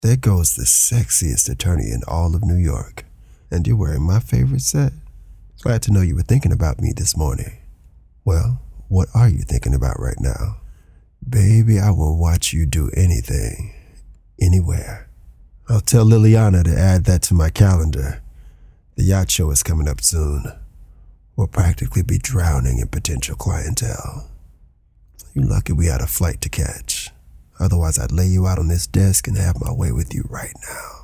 There goes the sexiest attorney in all of New York. And you're wearing my favorite set? Glad to know you were thinking about me this morning. Well, what are you thinking about right now? Baby, I will watch you do anything, anywhere. I'll tell Liliana to add that to my calendar. The yacht show is coming up soon. We'll practically be drowning in potential clientele. You're lucky we had a flight to catch. Otherwise, I'd lay you out on this desk and have my way with you right now.